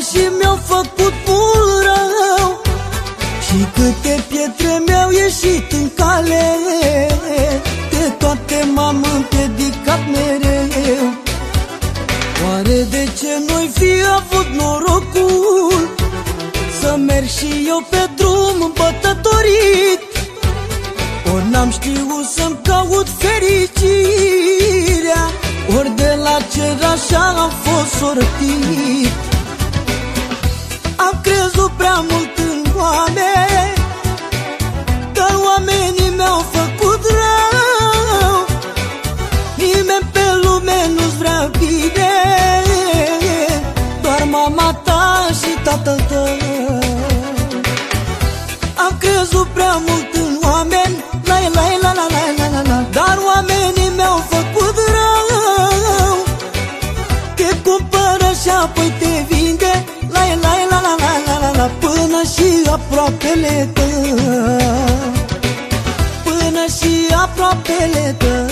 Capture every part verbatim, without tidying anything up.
și mi-au făcut mult rău, și câte pietre mi-au ieșit în cale, de toate m-am împiedicat mereu. Oare de ce n-oi fi avut norocul să merg și eu pe drum bătătorit? Ori n-am știut să-mi caut fericirea, ori de la cer așa am fost sortit. Am crezut prea mult în oameni, dar oamenii mi-au făcut rău. Nimeni pe lume nu-ți vrea bine, doar mama ta și tatăl tău. Am crezut prea mult în oameni, la la la la la la la la, dar oamenii mi-au făcut rău. Te cumpără și apoi te vinde, la la la la la la la la, până și aproapele tău, până și aproapele tău.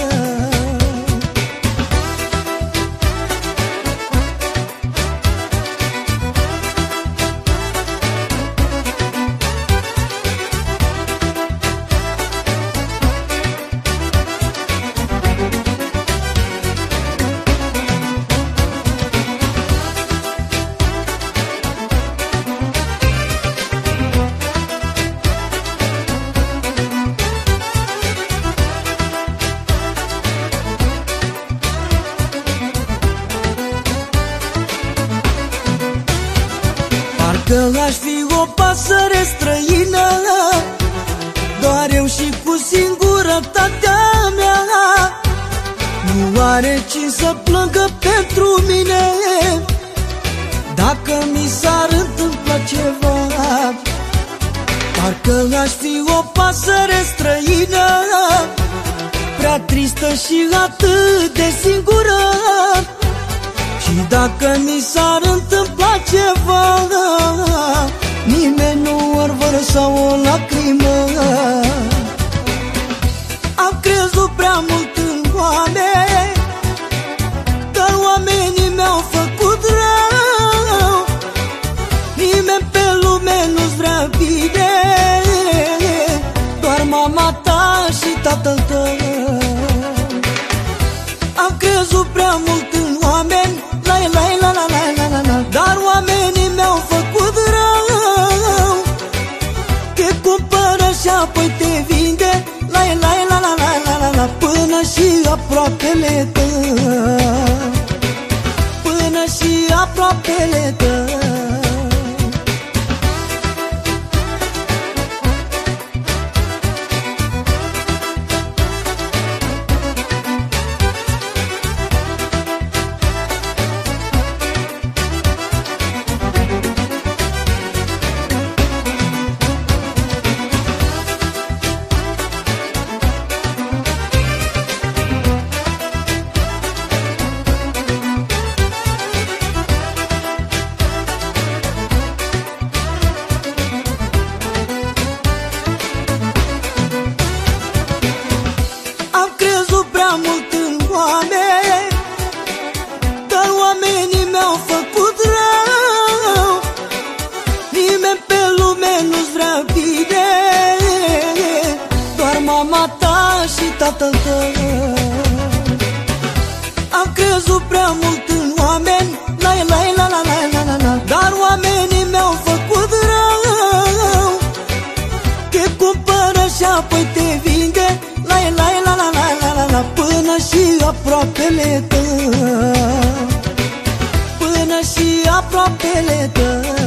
Că aș fi o pasăre străină, doar eu și cu singurătatea mea. Nu are cine să plângă pentru mine dacă mi s-ar întâmpla ceva. Parcă aș fi o pasăre străină, prea tristă și atât de singură. Și dacă mi s-ar întâmpla ceva, nimeni nu ar vărsa o lacrimă. Am crezut prea mult în oameni, dar oamenii mi-au făcut rău. Nimeni pe lume nu-ți vrea bine, doar mama ta și tatăl tău. Am crezut prea mult în oameni, la la la la la la la la, dar oamenii mi-au făcut rău. Te cumpără și apoi te vinde, la la la la la la la la, până și aproapele tău, până și aproapele tău. Tatăl tău. Am crezut prea mult în oameni, la la la la la la la la, dar oamenii mi-au făcut rău. Te cumpără și apoi te vinde, la la la la la la la la, până și aproapele tău, până și aproapele tău.